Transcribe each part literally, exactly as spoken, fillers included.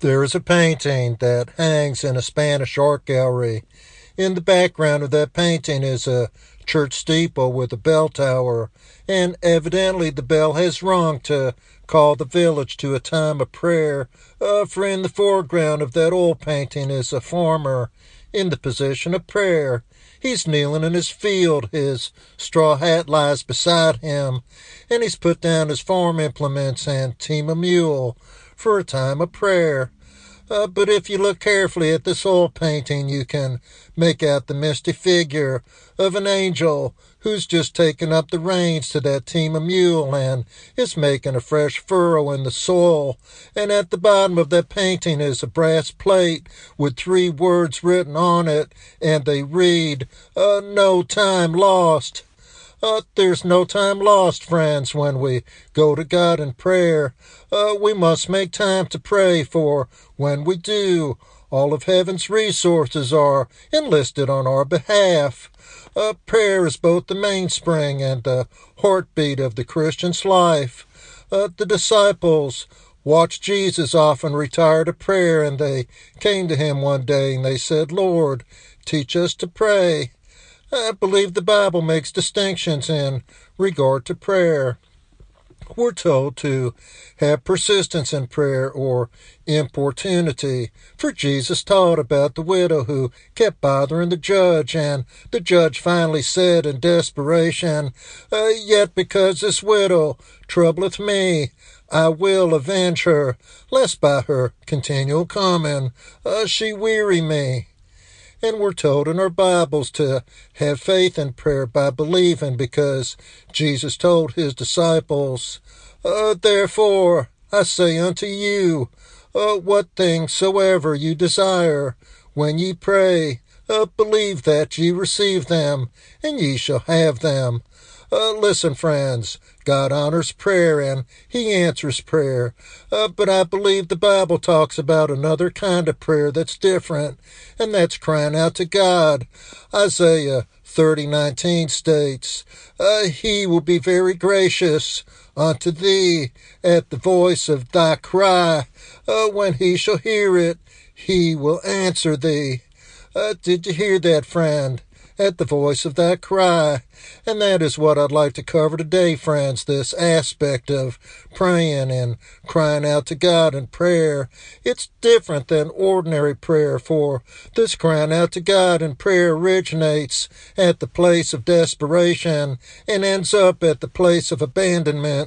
There is a painting that hangs in a Spanish art gallery. In the background of that painting is a church steeple with a bell tower, and evidently the bell has rung to call the village to a time of prayer, uh, for in the foreground of that old painting is a farmer in the position of prayer. He's kneeling in his field, his straw hat lies beside him, and he's put down his farm implements and team a mule for a time of prayer. Uh, but if you look carefully at this oil painting, you can make out the misty figure of an angel who's just taken up the reins to that team of mule and is making a fresh furrow in the soil. And at the bottom of that painting is a brass plate with three words written on it, and they read, uh, "No time lost." Uh, there's no time lost, friends, when we go to God in prayer. Uh, we must make time to pray, for when we do, all of heaven's resources are enlisted on our behalf. Uh, prayer is both the mainspring and the heartbeat of the Christian's life. Uh, the disciples watched Jesus often retire to prayer, and they came to him one day and they said, "Lord, teach us to pray." I believe the Bible makes distinctions in regard to prayer. We're told to have persistence in prayer or importunity, for Jesus taught about the widow who kept bothering the judge, and the judge finally said in desperation, uh, "Yet because this widow troubleth me, I will avenge her, lest by her continual coming uh, she weary me." And we're told in our Bibles to have faith in prayer by believing, because Jesus told his disciples, uh, "Therefore I say unto you, uh, what things soever you desire, when ye pray, uh, believe that ye receive them, and ye shall have them." Uh, listen, friends, God honors prayer and he answers prayer. Uh, but I believe the Bible talks about another kind of prayer that's different, and that's crying out to God. Isaiah thirty nineteen states, uh, "He will be very gracious unto thee at the voice of thy cry. Uh, when he shall hear it, he will answer thee." Uh, did you hear that, friend? At the voice of that cry. And that is what I'd like to cover today, friends, this aspect of praying and crying out to God in prayer. It's different than ordinary prayer, for this crying out to God in prayer originates at the place of desperation and ends up at the place of abandonment.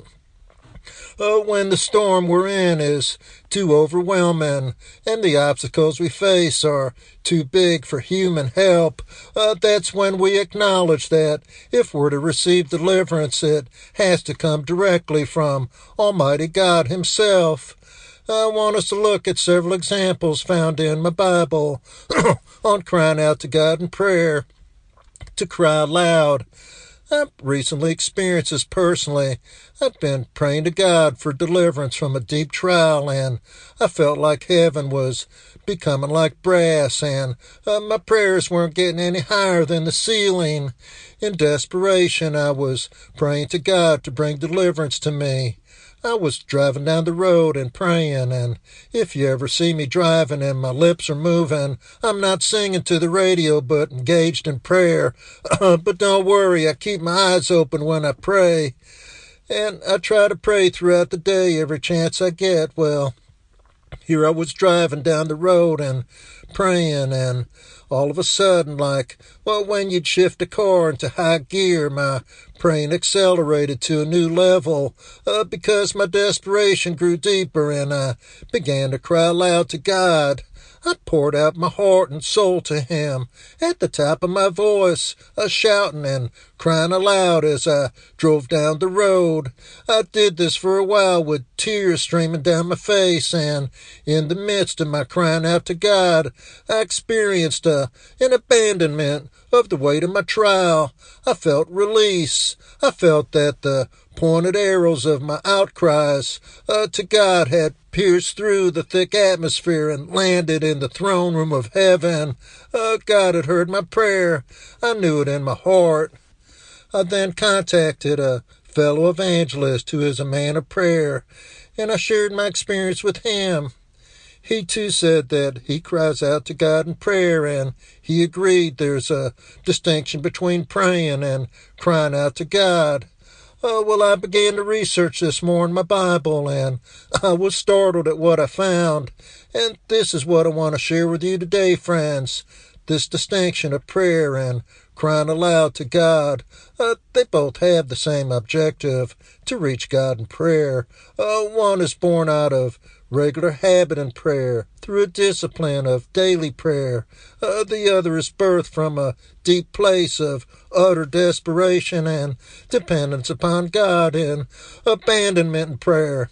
Uh, when the storm we're in is too overwhelming and the obstacles we face are too big for human help, uh, that's when we acknowledge that if we're to receive deliverance, it has to come directly from Almighty God himself. I want us to look at several examples found in my Bible on crying out to God in prayer. To cry aloud. I've recently experienced this personally. I've been praying to God for deliverance from a deep trial, and I felt like heaven was becoming like brass, and uh, my prayers weren't getting any higher than the ceiling. In desperation, I was praying to God to bring deliverance to me. I was driving down the road and praying, and if you ever see me driving and my lips are moving, I'm not singing to the radio but engaged in prayer. But don't worry, I keep my eyes open when I pray. And I try to pray throughout the day every chance I get. Well, here I was driving down the road and praying, and all of a sudden, like, well, when you'd shift a car into high gear, my praying accelerated to a new level, uh, because my desperation grew deeper, and I began to cry aloud to God. I poured out my heart and soul to him at the top of my voice, uh, shouting and crying aloud as I drove down the road. I did this for a while with tears streaming down my face, and in the midst of my crying out to God, I experienced uh, an abandonment of the weight of my trial. I felt release. I felt that the pointed arrows of my outcries uh, to God had pierced through the thick atmosphere and landed in the throne room of heaven. Uh, God had heard my prayer. I knew it in my heart. I then contacted a fellow evangelist who is a man of prayer, and I shared my experience with him. he too said that he cries out to God in prayer, and he agreed there's a distinction between praying and crying out to God. Uh, well, I began to research this more in my Bible, and I was startled at what I found. And this is what I want to share with you today, friends. This distinction of prayer and crying aloud to God. Uh, they both have the same objective, to reach God in prayer. Uh, one is born out of regular habit in prayer, through a discipline of daily prayer. Uh, the other is birthed from a deep place of utter desperation and dependence upon God in abandonment in prayer.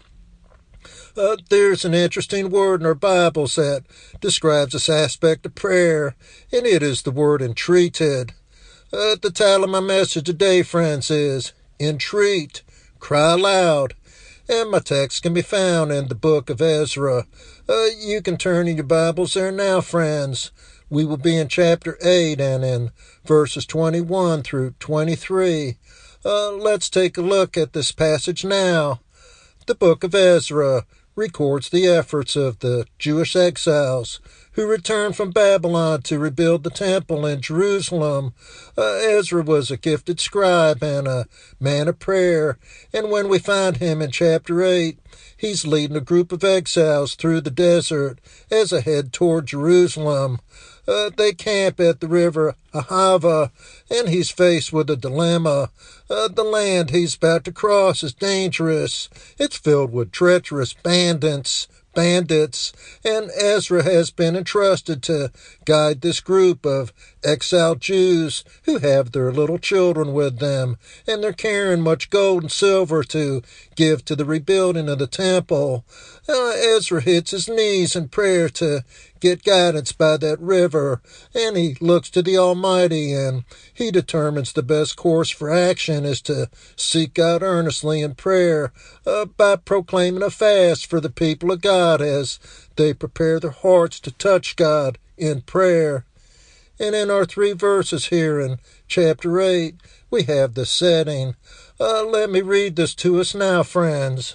Uh, there's an interesting word in our Bibles that describes this aspect of prayer, and it is the word entreated. Uh, the title of my message today, friends, is Entreat, Cry Aloud. And my text can be found in the book of Ezra. Uh, you can turn in your Bibles there now, friends. We will be in chapter eight and in verses twenty-one through twenty-three. Uh, let's take a look at this passage now. The book of Ezra records the efforts of the Jewish exiles who returned from Babylon to rebuild the temple in Jerusalem. Uh, Ezra was a gifted scribe and a man of prayer, and when we find him in chapter eight, he's leading a group of exiles through the desert as they head toward Jerusalem. Uh, they camp at the river Ahava, and he's faced with a dilemma. Uh, the land he's about to cross is dangerous. It's filled with treacherous bandits, bandits, and Ezra has been entrusted to guide this group of exiled Jews who have their little children with them, and they're carrying much gold and silver to give to the rebuilding of the temple. Uh, Ezra hits his knees in prayer to get guidance by that river, and he looks to the Almighty, and he determines the best course for action is to seek God earnestly in prayer uh, by proclaiming a fast for the people of God as they prepare their hearts to touch God in prayer. And in our three verses here in chapter eight, we have the setting. Uh, let me read this to us now, friends.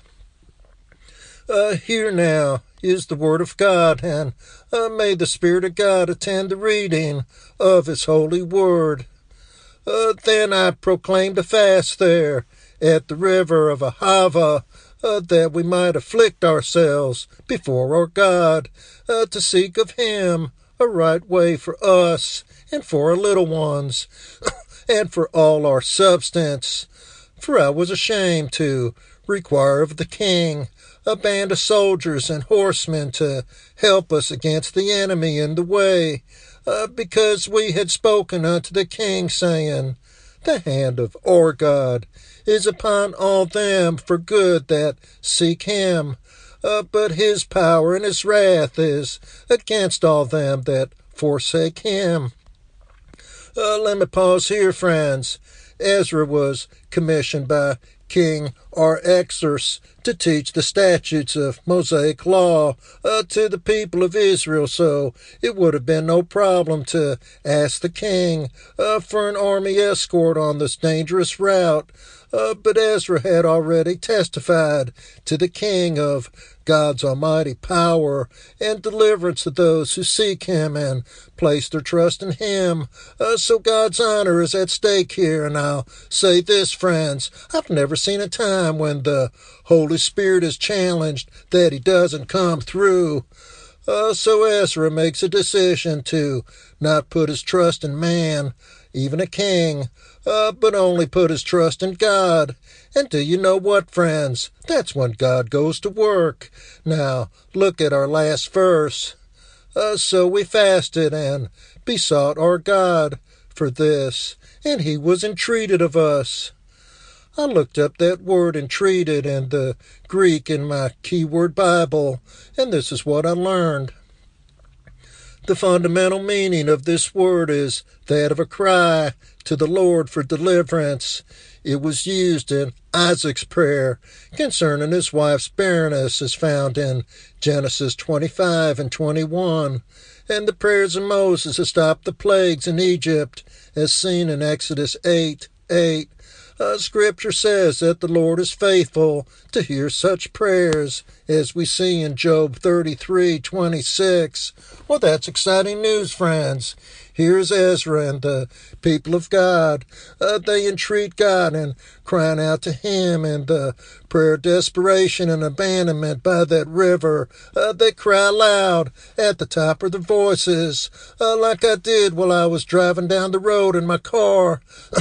Uh, here now is the Word of God, and uh, may the Spirit of God attend the reading of His holy Word. Uh, then I proclaimed a fast there at the river of Ahava, uh, that we might afflict ourselves before our God, uh, to seek of Him a right way for us and for our little ones, and for all our substance. For I was ashamed to require of the king a band of soldiers and horsemen to help us against the enemy in the way, uh, because we had spoken unto the king, saying, The hand of our God is upon all them for good that seek him, uh, but his power and his wrath is against all them that forsake him. Uh, let me pause here, friends. Ezra was commissioned by King Artaxerxes to teach the statutes of Mosaic law uh, to the people of Israel, so it would have been no problem to ask the king uh, for an army escort on this dangerous route. Uh, but Ezra had already testified to the king of God's almighty power and deliverance to those who seek him and place their trust in him. Uh, so God's honor is at stake here, and I'll say this, friends, I've never seen a time when the Holy Spirit is challenged that he doesn't come through. Uh, so Ezra makes a decision to not put his trust in man, even a king, uh, but only put his trust in God. And do you know what, friends? That's when God goes to work. Now, look at our last verse. Uh, so we fasted and besought our God for this, and he was entreated of us. I looked up that word entreated in the Greek in my keyword Bible, and this is what I learned. The fundamental meaning of this word is that of a cry to the Lord for deliverance. It was used in Isaac's prayer concerning his wife's barrenness, as found in Genesis twenty-five and twenty-one, and the prayers of Moses to stop the plagues in Egypt, as seen in Exodus eight eight. Uh, scripture says that the Lord is faithful to hear such prayers as we see in Job thirty-three twenty-six. Well, that's exciting news, friends. Here's Ezra and the people of God. Uh, they entreat God and crying out to Him in the prayer of desperation and abandonment by that river. Uh, they cry loud at the top of their voices, uh, like I did while I was driving down the road in my car.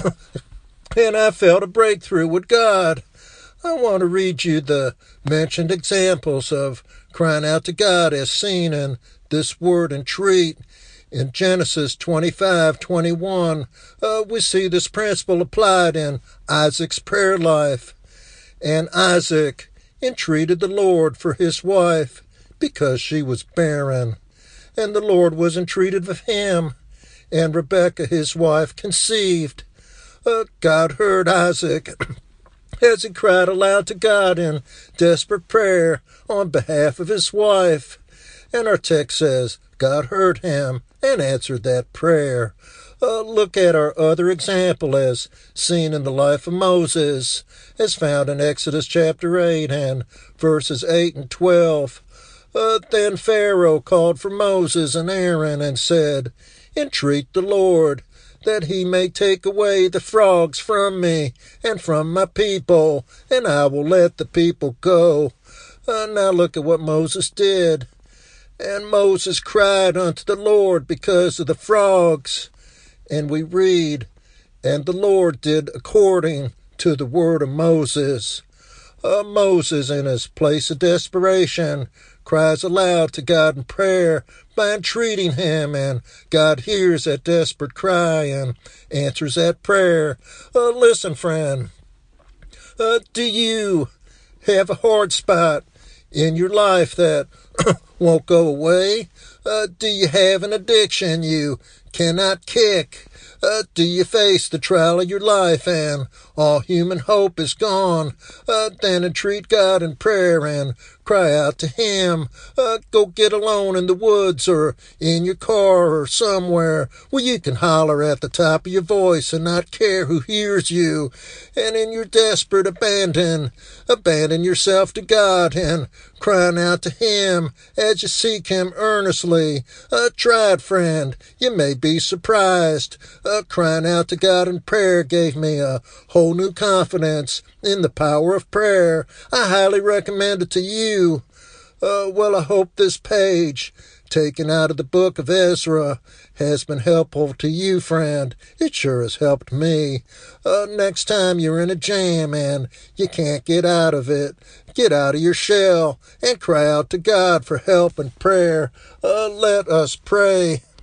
And I felt a breakthrough with God. I want to read you the mentioned examples of crying out to God as seen in this word entreat. In Genesis twenty-five twenty-one, uh, we see this principle applied in Isaac's prayer life. And Isaac entreated the Lord for his wife because she was barren. And the Lord was entreated of him. And Rebekah, his wife, conceived. Uh, God heard Isaac as he cried aloud to God in desperate prayer on behalf of his wife. And our text says, God heard him and answered that prayer. Uh, look at our other example as seen in the life of Moses, as found in Exodus chapter eight and verses eight and twelve. Uh, then Pharaoh called for Moses and Aaron and said, Entreat the Lord, that he may take away the frogs from me and from my people, and I will let the people go. Uh, now look at what Moses did. And Moses cried unto the Lord because of the frogs. And we read, And the Lord did according to the word of Moses. Uh, Moses, in his place of desperation, cries aloud to God in prayer by entreating him, and God hears that desperate cry and answers that prayer. Uh, listen, friend, uh, do you have a hard spot in your life that won't go away? Uh, do you have an addiction you cannot kick? Uh, do you face the trial of your life and all human hope is gone? Uh, then entreat God in prayer and cry out to Him. Uh, go get alone in the woods or in your car or somewhere where you can holler at the top of your voice and not care who hears you. And in your desperate abandon, abandon yourself to God and crying out to Him as you seek Him earnestly. Uh, try it, friend. You may be surprised. Uh, crying out to God in prayer gave me a whole new confidence in the power of prayer. I highly recommend it to you. Uh, well, I hope this page, taken out of the book of Ezra, has been helpful to you, friend. It sure has helped me. Uh, next time you're in a jam and you can't get out of it, get out of your shell and cry out to God for help and prayer. Uh, let us pray.